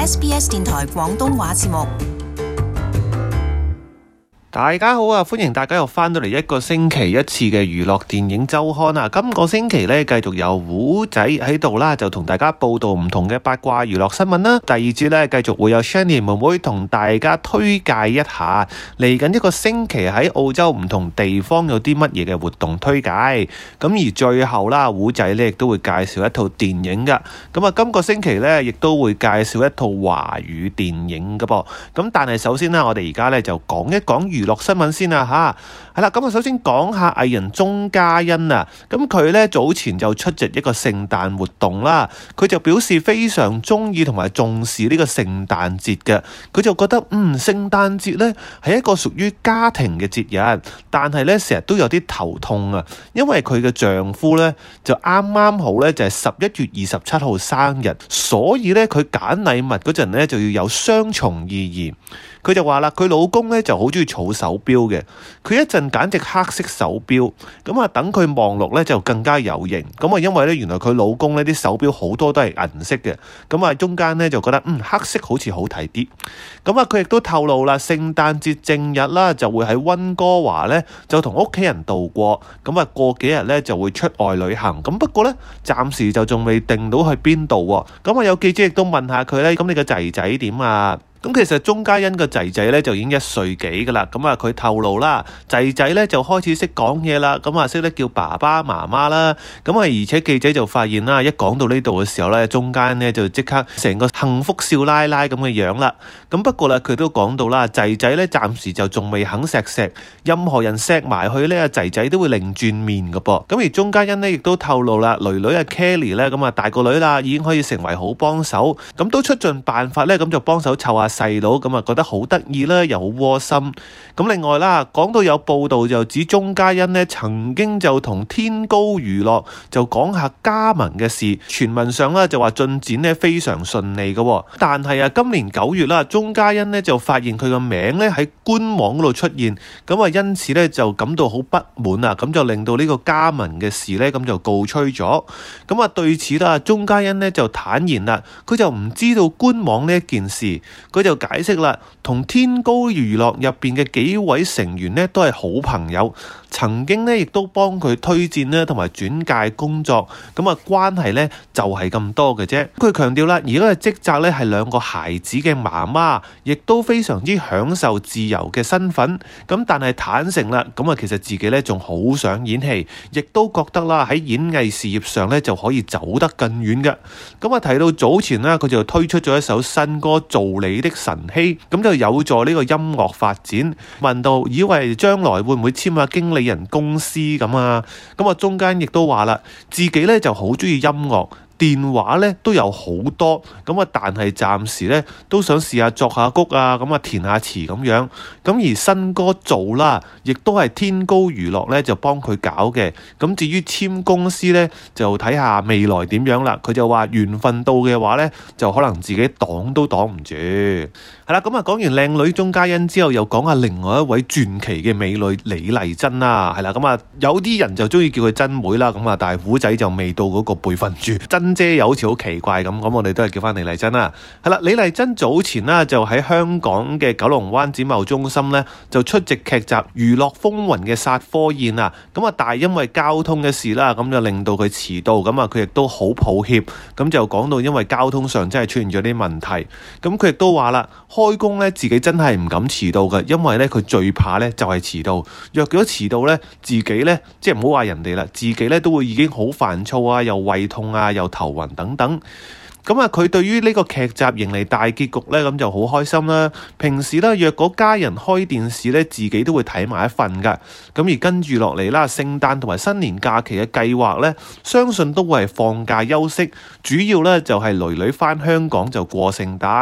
SBS 電台廣東話節目。 大家好啊！歡迎大家又翻到嚟一個星期一次嘅娛樂電影週刊啊！今個星期呢，繼續有胡仔喺度啦，就同大家報道唔同嘅八卦娛樂新聞啦。第二節呢，繼續會有 Shani 妹妹同大家推介一下嚟緊一個星期喺澳洲唔同地方有啲乜嘢嘅活動推介。咁而最後啦，胡仔呢亦都會介紹一套電影噶。咁啊，今個星期呢，亦都會介紹一套華語電影噶噃。咁但係首先啦，我哋而家呢就講一講娛樂新聞先啊吓，係啦，咁啊首先講下藝人鐘嘉欣啊，咁佢呢早前就出席一個聖誕活動啦，佢就表示非常中意同埋重視呢個聖誕節嘅，佢就覺得聖誕節呢係一個屬於家庭嘅節日，但係呢成日都有啲頭痛啊，因為佢嘅丈夫呢就啱啱好呢就係11月27號生日，所以呢佢揀禮物嗰陣呢就要有雙重意義。佢就話啦，佢老公咧就好中意儲手錶嘅，佢一陣揀隻黑色手錶，咁啊等佢望落咧就更加有型。咁啊因為咧原來佢老公咧啲手錶好多都係銀色嘅，咁啊中間咧就覺得黑色好似好睇啲。咁啊佢亦都透露啦，聖誕節正日啦就會喺溫哥華咧就同屋企人度過，咁啊過幾日咧就會出外旅行。咁不過咧暫時就仲未定到去邊度喎。咁啊有記者亦都問下佢咧，咁你個仔仔點啊？咁其實鐘嘉欣個仔仔咧就已經1歲幾噶啦，咁啊佢透露啦，仔仔咧就開始識講嘢啦，咁啊識得叫爸爸媽媽啦，咁啊而且記者就發現啦，一講到呢度嘅時候咧，鐘嘉欣咧就即刻成個幸福少奶奶咁嘅樣啦。咁不過啦，佢都講到啦，仔仔咧暫時就仲未肯錫，任何人錫埋去咧，仔仔都會擰轉面噶噃。咁而鐘嘉欣咧亦都透露啦，囡囡Kelly 咧咁啊大個女啦，已經可以成為好幫手，咁都出盡辦法咧，咁就幫手湊下細佬，咁啊覺得好得意啦，又好窩心。咁另外啦，講到有報道就指鐘嘉欣呢曾經就同天高娛樂就講下加盟嘅事，傳聞上啦就話進展呢非常順利嘅。但係啊，今年9月啦，鐘嘉欣呢就發現佢個名呢喺官網嗰度出現，咁啊因此呢就感到好不滿啊，咁就令到呢個加盟嘅事呢咁就告吹咗。咁啊對此啦，鐘嘉欣呢就坦言啦，佢就唔知道官網呢一件事，佢就解釋啦，同天高娛樂入邊嘅幾位成員呢都係好朋友，曾經呢亦都幫佢推薦呢同埋轉介工作，咁啊關係呢就係咁多嘅啫。佢強調啦，而家嘅職責呢係2個孩子嘅媽媽，亦都非常之享受自由嘅身份。咁但係坦誠啦，咁啊其實自己呢仲好想演戲，亦都覺得啦喺演藝事業上呢就可以走得更遠嘅。咁啊提到早前啦，佢就推出咗一首新歌《做你的神希》，咁就有助呢個音樂發展。問到以為將來會唔會簽下經理人公司咁啊？咁啊中間亦都話啦，自己咧就好中意音樂。電話咧都有好多，咁啊但係暫時咧都想試下作下曲啊，咁啊填下詞咁樣。咁而新歌做啦，亦都係天高娛樂咧就幫佢搞嘅。咁至於簽公司咧，就睇下未來點樣啦。佢就話緣分到嘅話咧，就可能自己擋都擋唔住。係啦，咁啊講完靚女鐘嘉欣之後，又講下另外一位傳奇嘅美女李麗珍啦。係啦，咁啊有啲人就中意叫佢珍妹啦，咁啊但係虎仔就未到嗰個輩份住。珍姐又好似好奇怪咁，咁我哋都係叫翻李麗珍啦。係啦，李麗珍早前啦就喺香港嘅九龍灣展貿中心咧就出席劇集《娛樂風雲》嘅殺科宴啊。咁啊但係因為交通嘅事啦，咁就令到佢遲到，咁啊佢亦都好抱歉，咁就講到因為交通上真係出現咗啲問題。咁佢亦都話啦，開工咧自己真係唔敢遲到嘅，因為咧佢最怕咧就係遲到。若果遲到咧，自己咧即係唔好話人哋啦，自己咧都會已經好煩躁啊，又胃痛啊，又頭暈等等。咁啊，佢對於呢個劇集迎嚟大結局咧，咁就好開心啦。平時咧，若果家人開電視咧，自己都會睇埋一份噶。咁而跟住落嚟啦，聖誕同埋新年假期嘅計劃咧，相信都會係放假休息，主要咧就係囡囡返香港就過聖誕。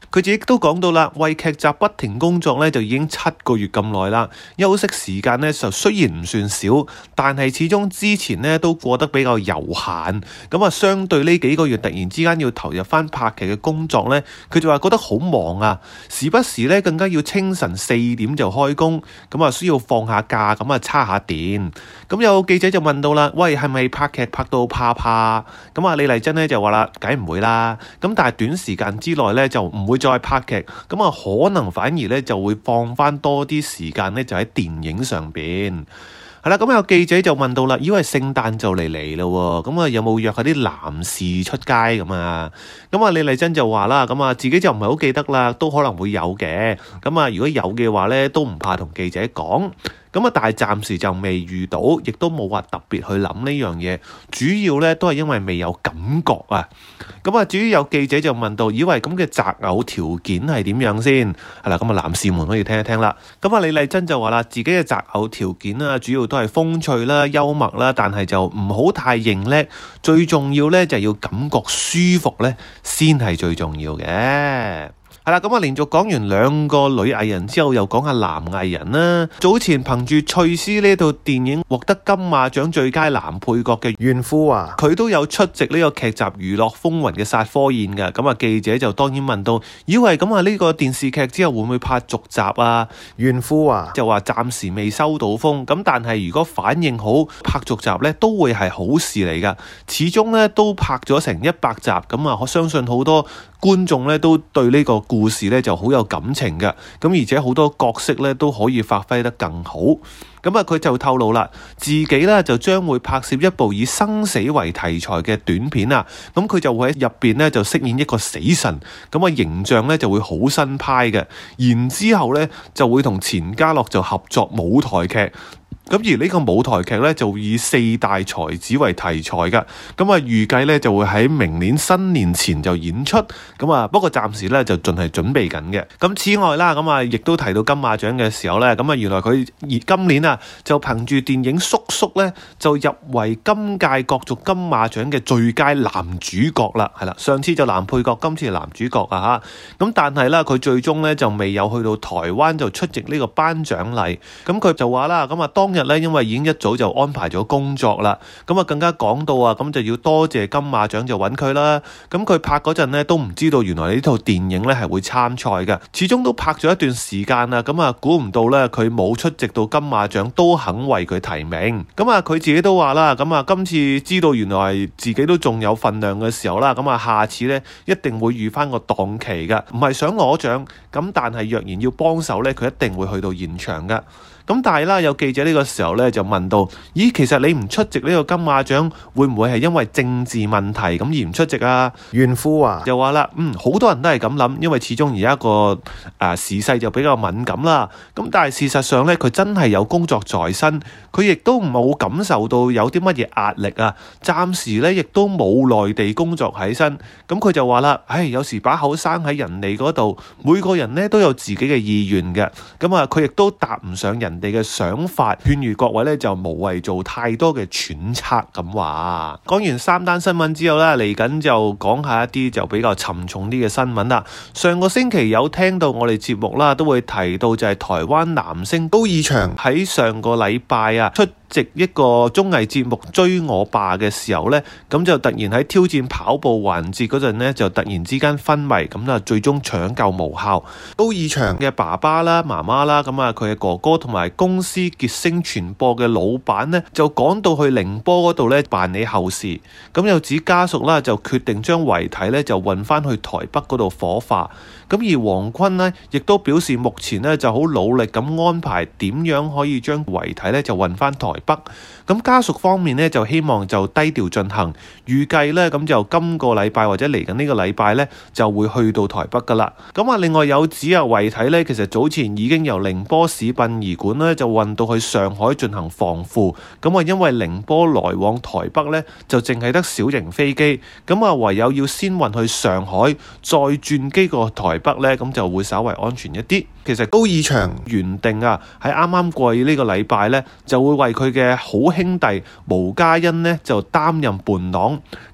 佢自己都講到啦，為劇集不停工作咧就已經7個月咁耐啦，休息時間咧就雖然唔算少，但係始終之前咧都過得比較悠閒，咁啊相對呢幾個月突然之間要投入翻拍劇嘅工作咧，佢就話覺得好忙啊，時不時咧更加要清晨4點就開工，咁啊需要放下假，咁啊叉下電。咁有記者就問到啦，喂，係咪拍劇拍到怕？咁啊李麗珍咧就話啦，梗唔會啦，咁但係短時間之內咧就唔會再拍劇，咁啊可能反而咧就會放翻多啲時間咧就喺電影上邊。係啦，咁有記者就問到啦，以為聖誕就嚟咯喎，咁啊有冇約下啲男士出街咁啊？咁啊李麗珍就話啦，咁啊自己就唔係好記得啦，都可能會有嘅，咁啊如果有嘅話咧都唔怕同記者講。咁啊，但係暫時就未遇到，亦都冇話特別去諗呢樣嘢，主要咧都係因為未有感覺啊。咁啊，至於有記者就問到，以為咁嘅擇偶條件係點樣先？係啦，咁啊男士們可以聽一聽啦。咁啊李麗珍就話啦，自己嘅擇偶條件啊，主要都係風趣啦、幽默啦，但係就唔好太認叻，最重要咧就係要感覺舒服咧，先係最重要嘅。係啦，咁啊連續講完2個女藝人之後，又講下男藝人啦。早前憑住《翠絲》呢套電影獲得金馬獎最佳男配角嘅袁富華，佢都有出席呢個劇集《娛樂風雲》嘅殺科宴嘅。咁啊記者就當然問到，以為咁啊呢個電視劇之後會唔會拍續集啊？袁富華就話暫時未收到風，咁但係如果反應好，拍續集咧都會係好事嚟噶。始終咧都拍咗成100集，咁啊我相信好多觀眾咧都對呢個故事咧就好有感情嘅，咁而且好多角色咧都可以發揮得更好。咁啊佢就透露啦，自己咧就將會拍攝一部以生死為題材嘅短片啊，咁佢就會喺入邊咧就飾演一個死神，咁啊形象咧就會好新派嘅，然之後咧就會同錢嘉樂就合作舞台劇。咁而呢個舞台劇咧就以4大才子為題材㗎，咁啊預計咧就會喺明年新年前就演出，咁啊不過暫時咧就仲係準備緊嘅。咁此外啦，咁啊亦都提到金馬獎嘅時候咧，咁啊原來佢今年啊就憑住電影《叔叔》咧就入圍今屆角逐金馬獎嘅最佳男主角啦，係啦，上次就男配角，今次係男主角啊嚇。咁但係啦，佢最終咧就未有去到台灣就出席呢個頒獎禮，咁佢就話啦，咁啊當日咧，因為已經一早就安排咗工作啦，咁啊更加講到啊，咁就要多謝金馬獎就揾佢啦。咁佢拍嗰陣咧都唔知道原來呢套電影咧係會參賽嘅，始終都拍咗一段時間啦，咁啊估唔到咧佢冇出席到金馬獎都肯為佢提名。咁啊佢自己都話啦，咁啊今次知道原來自己都仲有份量嘅時候啦，咁啊下次咧一定會預翻個檔期噶，唔係想攞獎，咁但係若然要幫手咧，佢一定會去到現場噶。咁但係啦，有記者呢個時候咧就問到，咦，其實你唔出席呢個金馬獎，會唔會係因為政治問題咁而唔出席啊？袁富華就話啦，好多人都係咁諗，因為始終而家個時勢就比較敏感啦。咁但係事實上咧，佢真係有工作在身，佢亦都冇感受到有啲乜嘢壓力啊。暫時咧亦都冇內地工作喺身，咁佢就話啦，有時把口生喺人哋嗰度，每個人咧都有自己嘅意願嘅。咁啊，佢亦都答唔上人哋嘅想法，勸喻各位咧就無謂做太多嘅揣測咁話。講完3單新聞之後咧，嚟緊就講下一啲就比較沉重啲嘅新聞啦。上個星期有聽到我哋節目啦，都會提到就係台灣男星高以翔喺上個禮拜啊出席一個綜藝節目追我爸嘅時候呢，咁就突然喺挑戰跑步環節嗰陣呢，就突然之間昏迷，咁啊最終搶救無效。高以翔嘅爸爸啦、媽媽啦，咁啊佢嘅哥哥同埋公司傑星傳播嘅老闆呢，就趕到去寧波嗰度呢辦理後事。咁又指家屬啦就決定將遺體呢就運翻去台北嗰度火化。咁而黃坤呢，亦都表示目前呢就好努力咁安排點樣可以將遺體呢就運翻台北。咁家屬方面呢，就希望就低調進行，預計呢，咁就今個禮拜或者嚟緊呢個禮拜呢，就會去到台北噶啦。咁啊另外有指啊遺體呢，其實早前已經由寧波市殯儀館呢，就運到去上海進行防腐。咁啊因為寧波來往台北呢，就淨係得小型飛機，咁啊唯有要先運去上海，再轉機過台北呢，咁就會稍為安全一啲。其實高以翔原定啊喺啱啱過去呢個禮拜呢，就會為佢嘅好兄弟毛嘉欣呢就擔任伴郎。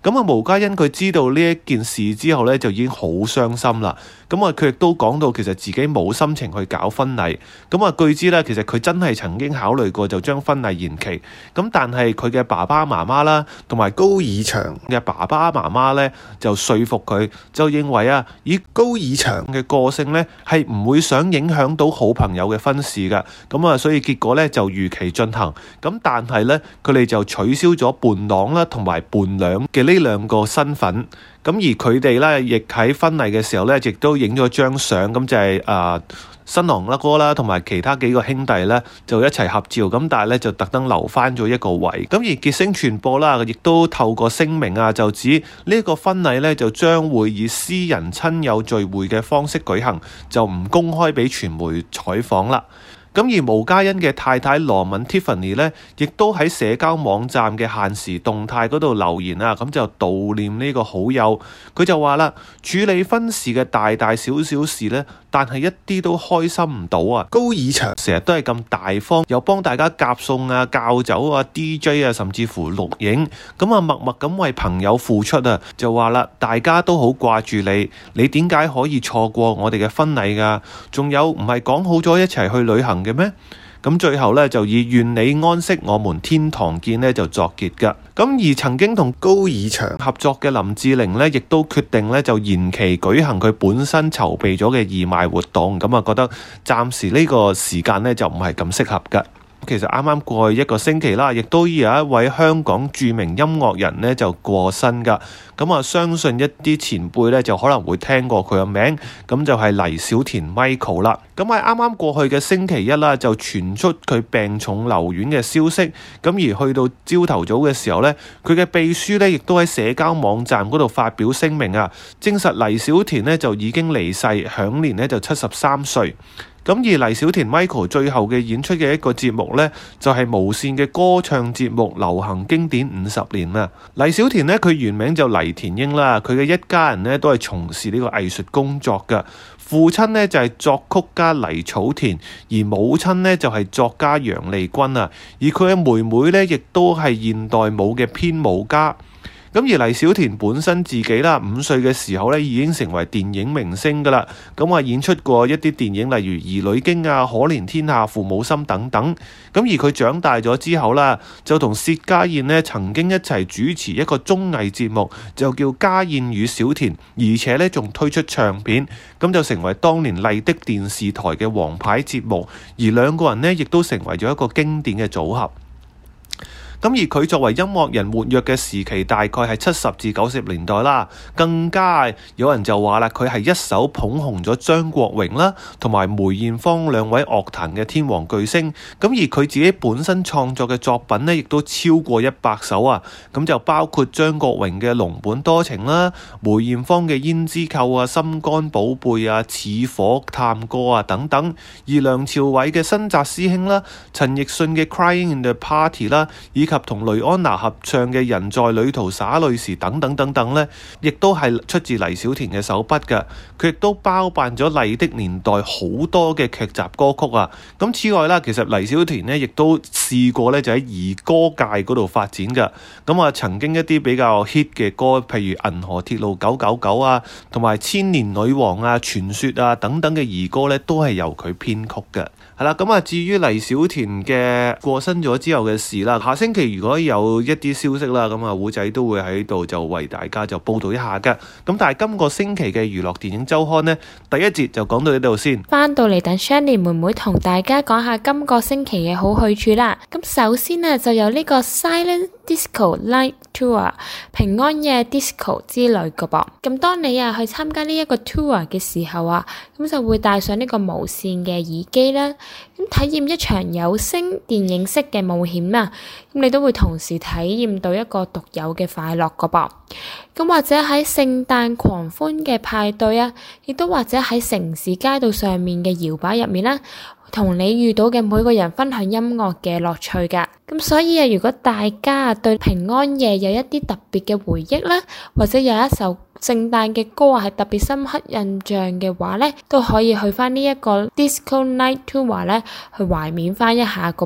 咁啊，毛嘉欣佢知道呢一件事之後咧，就已經好傷心啦。咁啊，佢亦都講到其實自己冇心情去搞婚禮。咁啊，據知咧，其實佢真係曾經考慮過就將婚禮延期。咁但係佢嘅爸爸媽媽啦，同埋高以翔嘅爸爸媽媽咧，就說服佢，就認為啊，以高以翔嘅個性咧，係唔會想影響到好朋友嘅婚事㗎。咁啊，所以結果咧就如期進行。咁但係咧，佢哋就取消咗伴郎啦，同埋伴娘嘅呢兩個身份。咁而佢哋咧，亦喺婚禮嘅時候咧，亦都影咗張相，咁就係新郎哥啦，同埋其他幾個兄弟咧，就一齊合照。咁但係咧，就特登留翻咗一個位。咁而傑星傳播啦，亦都透過聲明啊，就指呢個婚禮咧，就將會以私人親友聚會嘅方式舉行，就唔公開俾傳媒採訪啦。咁而毛嘉欣嘅太太羅敏 Tiffany 咧，亦都喺社交網站嘅限時動態嗰度留言啊，咁就悼念呢個好友。佢就話啦，處理婚事嘅大大小小事咧，但係一啲都開心唔到啊！高以翔成日都係咁大方，又幫大家夾餸啊、教酒啊、DJ 啊，甚至乎錄影，咁啊默默咁為朋友付出啊，就話啦，大家都好掛住你，你點解可以錯過我哋嘅婚禮㗎？仲有唔係講好咗一齊去旅行嘅咩？咁最後咧就以願你安息，我們天堂見咧就作結㗎。咁而曾經同高以翔合作嘅林志玲咧，亦都決定咧就延期舉行佢本身籌備咗嘅義賣活動。咁啊覺得暫時呢個時間咧就唔係咁適合㗎。其實啱啱過去一個星期啦，亦都有一位香港著名音樂人呢就過身㗎。咁啊，相信一啲前輩呢就可能會聽過佢嘅名，咁就係黎小田 Michael 啦。咁喺啱啱過去嘅星期一啦，就傳出佢病重留院嘅消息。咁而去到朝頭早嘅時候呢，佢嘅秘書呢亦都喺社交網站嗰度發表聲明啊，證實黎小田呢就已經離世，享年呢就73歲。咁而黎小田 Michael 最後嘅演出嘅一個節目呢，就係無線嘅歌唱節目《流行經典50年》啊。黎小田呢，佢原名就黎田英啦，佢嘅一家人呢，都係從事呢個藝術工作㗎。父親呢，就係作曲家黎草田，而母親呢，就係作家楊麗君啊。而佢嘅妹妹呢，亦都係現代舞嘅編舞家。咁而黎小田本身自己啦，5歲嘅時候咧已經成為電影明星噶啦。咁啊演出過一啲電影，例如《兒女經》啊、《可憐天下父母心》等等。咁而佢長大咗之後啦，就同薛家燕呢曾經一齊主持一個綜藝節目，就叫《家燕與小田》，而且咧仲推出唱片，咁就成為當年麗的電視台嘅王牌節目。而兩個人呢，亦都成為咗一個經典嘅組合。咁而佢作為音樂人活躍嘅時期，大概係70至90年代啦。更加有人就話啦，佢係一手捧紅咗張國榮啦，同埋梅艷芳兩位樂壇嘅天王巨星。咁而佢自己本身創作嘅作品呢，亦都超過100首啊。咁就包括張國榮嘅《儂本多情》啦，梅艷芳嘅《胭脂扣》啊，《心肝寶貝》啊，《似火探歌》啊等等。而梁朝偉嘅《新紮師兄》啦，陳奕迅嘅《Crying in the Party》啦，以及同雷安娜合唱嘅《人在旅途灑淚時》等等等等呢，亦都係出自黎小田嘅手筆㗎。佢亦都包辦咗麗的年代好多嘅劇集歌曲啊。咁此外啦，其實黎小田呢亦都試過呢，就喺兒歌界嗰度發展㗎。咁啊，曾經一啲比較 hit 嘅歌，譬如《銀河鐵路999》啊，同埋《千年女王》啊、《傳說》啊等等嘅兒歌呢，都係由佢編曲嘅。係啦，咁啊，至於黎小田嘅過身咗之後嘅事啦，下星期如果有一啲消息啦，咁啊，胡仔都會喺度就為大家就報道一下㗎。咁但係今個星期嘅娛樂電影週刊呢，第一節就講到呢度先。 翻到嚟等 Shirley 妹妹同大家講下今個星期嘅好去處啦。咁首先呢，就有呢個 Silent Disco Night Tour 平安夜 Disco 之旅㗎噃。咁當你去參加呢一個 tour 嘅時候啊，咁就會帶上呢個無線嘅耳機啦，咁體驗一場有聲電影式嘅冒險啊。咁你都會同時體驗到一個獨有嘅快樂㗎噃。咁或者喺聖誕狂歡嘅派對啊，亦都或者喺城市街道上面嘅搖擺入面啦，同你遇到嘅每個人分享音樂嘅樂趣㗎。咁所以如果大家對平安夜有一啲特別嘅回憶啦，或者有一首聖誕嘅歌係特別深刻印象嘅話呢，都可以去翻呢一個 Disco Night Tour 呢去懷緬翻一下㗎噃。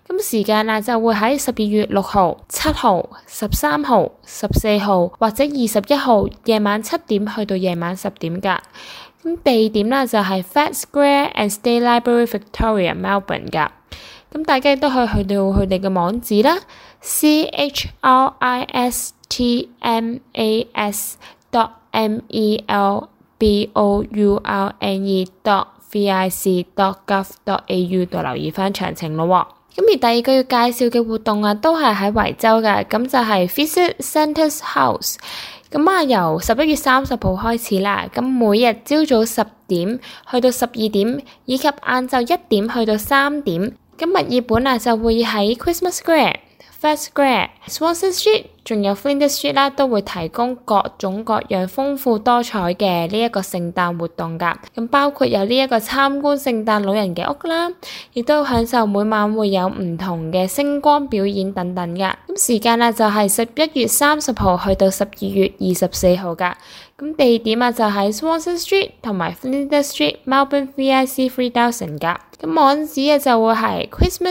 咁時間啊就會喺12月6號、7號、13號、14號或者21號夜晚7點去到夜晚10點㗎。咁地點啦就係 Fed Square and State Library Victoria Melbourne 㗎。咁大家亦都可以去到佢哋嘅網址啦 CHRISTMAS.MELBOURNE.vic.gov.au 度留意翻詳情咯。咁而第二個要介紹嘅活動啊，都係喺維州嘅，咁就係 Visit Santa's House。咁啊，由11月30號開始啦，咁每日朝早10點去到12點，以及晏晝1點去到3點。咁墨爾本啊就會喺 Christmas Square、Fed Square、Swanston Street 仲有 Flinders Street 啦，都會提供各種各樣豐富多彩嘅呢一個聖誕活動㗎。咁包括有呢一個參觀聖誕老人嘅屋啦，亦都享受每晚會有唔同嘅星光表演等等㗎。咁時間啊就係11月30號去到12月24號㗎。咁地點啊就係 Swanston Street 同埋 Flinders Street Melbourne VIC 3000㗎。咁網址啊就會係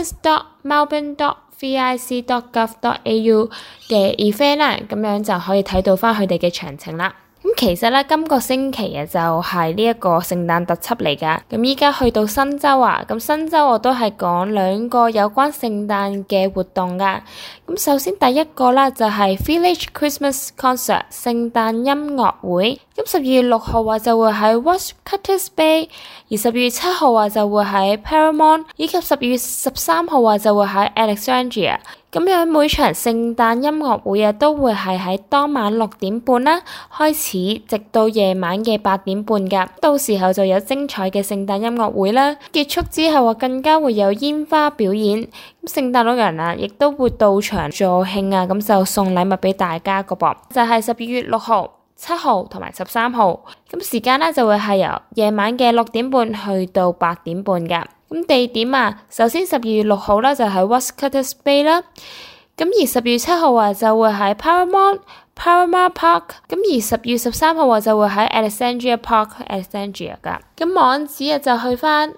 christmas.melbourne.vic.gov.au 嘅 event 啦，咁樣就可以睇到翻佢哋嘅詳情啦。咁其實咧，今個星期啊就係呢一個聖誕特輯嚟㗎。咁依家去到新州啊，咁新州我都係講2個有關聖誕嘅活動㗎。咁首先第一個啦就係 Village Christmas Concert 聖誕音樂會。咁12月6號啊就會喺 Washcutters Bay， 而12月7號啊就會喺 Paramount， 以及12月13號啊就會喺 Alexandria。咁樣每場聖誕音樂會啊都會係喺當晚6點半啦開始，直到夜晚嘅8點半㗎。到時候就有精彩嘅聖誕音樂會啦。結束之後啊，更加會有煙花表演。咁聖誕老人啊，亦都會到場助興啊，咁就送禮物俾大家個噃。就係12月6號、7號同埋13號。咁時間咧就會係由夜晚嘅6點半去到8點半㗎。咁地點啊，首先12月6號啦就喺 Washcutters Bay 啦，咁而12月7號啊就會喺 Paramount Park， 咁而10月13號啊就會喺 Alexandria Park Alexandria 噶。咁網址啊就去翻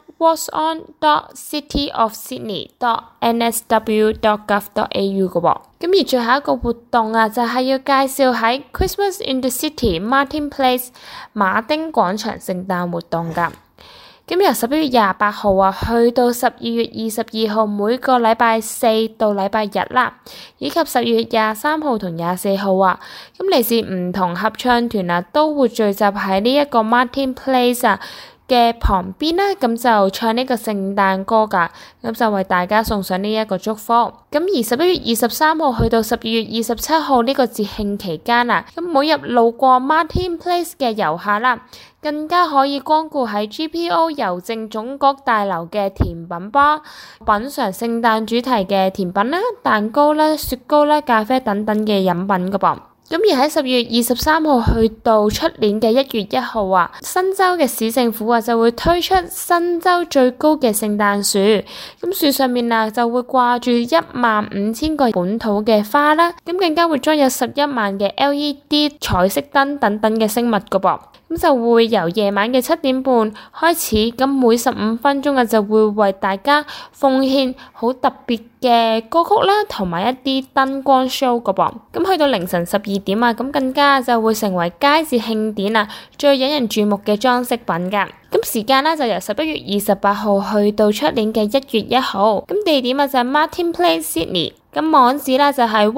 whatson.cityofsydney.nsw.gov.au 噶喎。咁而最後一個活動啊就係要介紹喺 Christmas in the City Martin Place 馬丁廣場聖誕活動噶。咁由11月28號啊，去到12月22號，每個禮拜4到禮拜日啦，以及12月23號同24號啊，咁嚟自唔同合唱團啊，都會聚集喺呢一個 Martin Place 啊嘅旁邊啦，咁就唱呢個聖誕歌㗎，咁就為大家送上呢一個祝福。咁而11月23號去到12月27號呢個節慶期間啊，咁每日路過 Martin Place 嘅遊客啦，更加可以光顧喺 GPO 郵政總局大樓嘅甜品吧，品嚐聖誕主題嘅甜品啦、蛋糕啦、雪糕啦、咖啡等等嘅飲品㗎噃。咁而喺12月23號去到出年嘅1月1號啊，新州嘅市政府啊就會推出新州最高嘅聖誕樹，咁樹上面啊就會掛住15000個本土嘅花啦，咁更加會裝有11萬嘅 LED 彩色燈等等嘅飾物㗎噃。咁就會由夜晚嘅7點半開始，咁每15分鐘啊就會為大家奉獻好特別嘅歌曲啦，同埋一啲燈光 show 㗎噃。咁去到凌晨12點啊，咁更加就會成為佳節慶典啊最引人注目嘅裝飾品㗎。咁時間咧就由11月28號去到出年嘅1月1號。咁地點啊就係 Martin Place Sydney。咁網址咧就係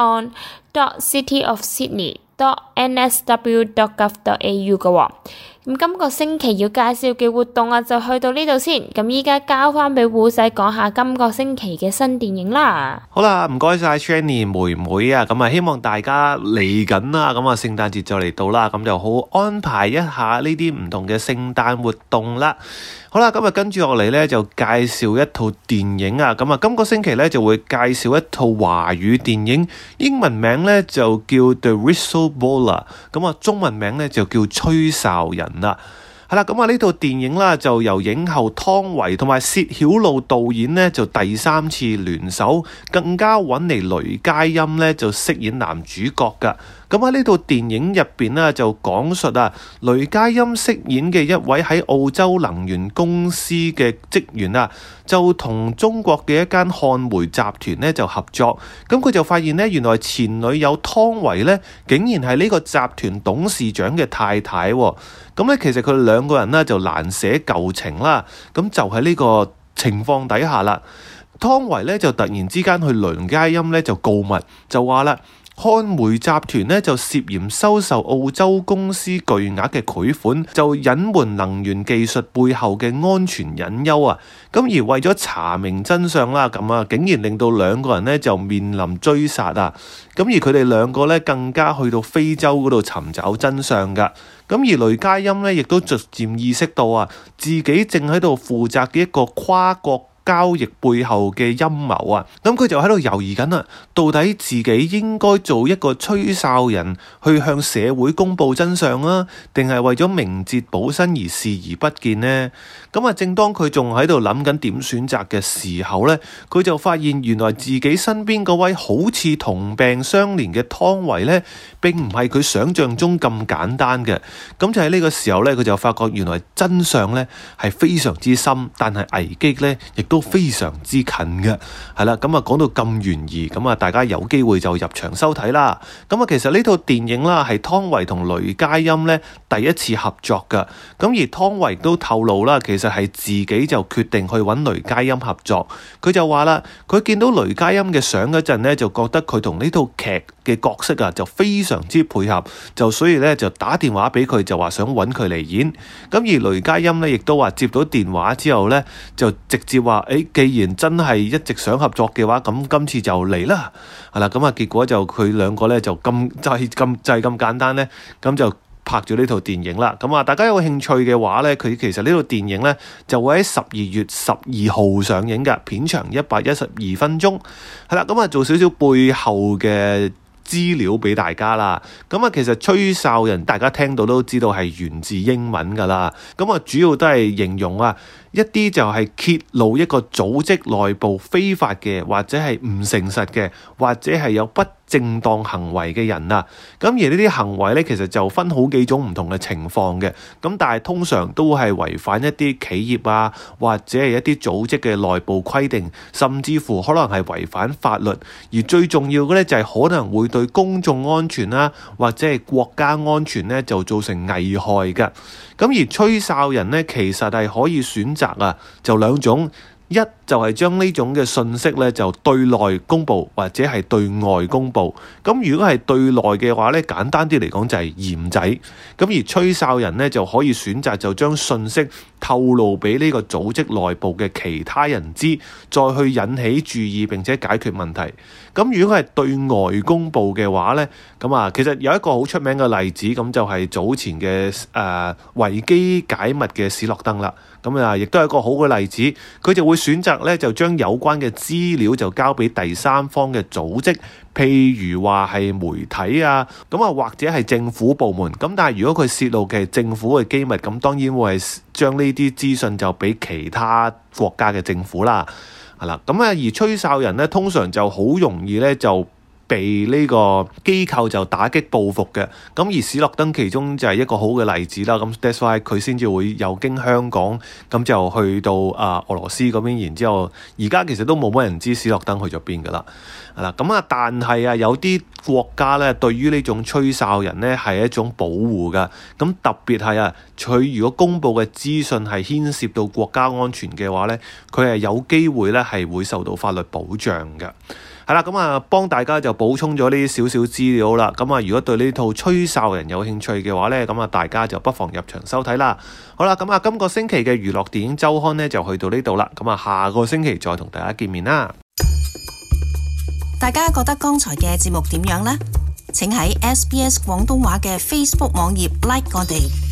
whatson.cityofsydney.nsw.gov.au 嘅喎。咁今個星期要介紹嘅活動啊，就去到呢度先。咁依家交翻俾胡仔講下今個星期嘅新電影啦。 好啦，唔該晒 Shani 妹妹啊，咁啊希望大家嚟緊啦，咁啊聖誕節就嚟到啦，咁就好安排一下呢啲唔同嘅聖誕活動啦。好啦，咁啊跟住落嚟呢，就介紹一套電影啊，咁啊今個星期呢，就會介紹一套華語電影，英文名呢，就叫 The Whistleblower， 咁啊中文名呢，就叫吹哨人啦。係啦，咁啊呢套電影啦，就由影后湯唯同埋薛曉路導演呢，就第3次聯手，更加揾嚟雷佳音呢，就飾演男主角噶。 咁喺呢套電影入邊呢，就講述雷佳音飾演嘅一位喺澳洲能源公司嘅職員就同中國嘅一間漢煤集團呢就合作。咁佢就發現呢，原來前女友湯唯呢竟然係呢個集團董事長嘅太太。咁咧其實佢哋兩個人呢就難捨舊情啦。咁就喺呢個情況底下啦，湯唯呢就突然之間去雷佳音呢就告密，就話啦，漢煤集團呢就涉嫌收受澳洲公司巨額嘅賄款，就隱瞞能源技術背後嘅安全隱憂咁而為咗查明真相啦，竟然令到兩個人呢就面臨追殺咁而佢哋兩個呢更加去到非洲嗰度尋找真相噶。咁而雷佳音呢亦都逐漸意識到自己正喺度負責嘅一個跨國交易背後嘅陰謀咁佢就喺度猶豫緊到底自己應該做一個吹哨人去向社會公佈真相定係為咗明哲保身而視而不見呢？咁正當佢仲喺度諗緊點選擇嘅時候呢，佢就發現原來自己身邊嗰位好似同病相憐嘅湯唯呢，並唔係佢想象中咁簡單嘅。咁就喺呢個時候呢，佢就發覺原來真相呢係非常之深，但係危機呢亦都非常之近嘅。係啦，咁講到咁懸疑，咁大家有機會就入場收睇啦。咁其實呢套電影啦係湯唯同雷佳音呢第一次合作噶。咁而湯唯都透露啦，其實係自己就決定去揾雷佳音合作。佢就話啦，佢見到雷佳音嘅相嗰陣呢，就覺得佢同呢套劇嘅角色就非常之配合，就所以呢就打電話俾佢，就話想揾佢嚟演。咁而雷佳音呢亦都話接到電話之後呢，就直接話既然真係一直想合作嘅話，咁今次就嚟啦。係啦，咁結果就佢兩個呢就係咁簡單呢，咁就拍咗呢套電影啦。咁大家有興趣嘅話呢，佢其實呢套電影呢就會喺12月12號上映嘅，片長112分鐘。係啦，咁做少少背後嘅資料俾大家啦。咁其實吹哨人大家聽到都知道係源自英文噶啦。咁主要都係形容一啲就係揭露一個組織內部非法嘅，或者係唔誠實嘅，或者係有不正當行為嘅人咁而呢啲行為呢，其實就分好幾種唔同嘅情況嘅。咁但係通常都係違反一啲企業或者係一啲組織嘅內部規定，甚至乎可能係違反法律。而最重要嘅呢，就係可能會對公眾安全或者係國家安全呢就造成危害嘅。咁而吹哨人呢，其實係可以選擇就兩種。一就係將呢種嘅信息呢就對內公佈，或者係對外公佈。咁如果係對內嘅話呢，簡單啲嚟講就係嫌仔。咁而吹哨人呢，就可以選擇就將信息透露俾呢個組織內部嘅其他人知，再去引起注意並且解決問題。咁如果係對外公佈嘅話呢，咁其實有一個好出名嘅例子，咁就係早前嘅維基解密嘅史諾登啦。咁亦都係一個好嘅例子，佢就會選擇咧就將有關嘅資料就交俾第三方嘅組織，譬如話係媒體或者係政府部門。咁但係如果佢泄露嘅係政府嘅機密，咁當然會係將呢啲資訊就俾其他國家嘅政府啦。係啦，咁而吹哨人呢，通常就好容易咧就被呢個機構就打擊報復嘅。咁而史諾登其中就係一個好嘅例子啦。咁 that's why 佢先至會有經香港咁就去到俄羅斯嗰邊，然之後而家其實都冇乜人知史諾登去咗邊噶啦。係啦，咁但係有啲國家咧對於呢種吹哨人咧係一種保護噶。咁特別係佢如果公佈嘅資訊係牽涉到國家安全嘅話咧，佢係有機會咧係會受到法律保障嘅。係啦，咁幫大家就補充咗呢啲少少資料啦。咁如果對呢套吹哨人有興趣嘅話呢，咁大家就不妨入場收睇啦。好啦，咁今個星期嘅娛樂電影週刊呢就去到呢度啦。咁下個星期再同大家見面啦。 大家覺得剛才嘅節目點樣呢？請喺SBS 廣東話嘅 Facebook 網頁 like 我哋。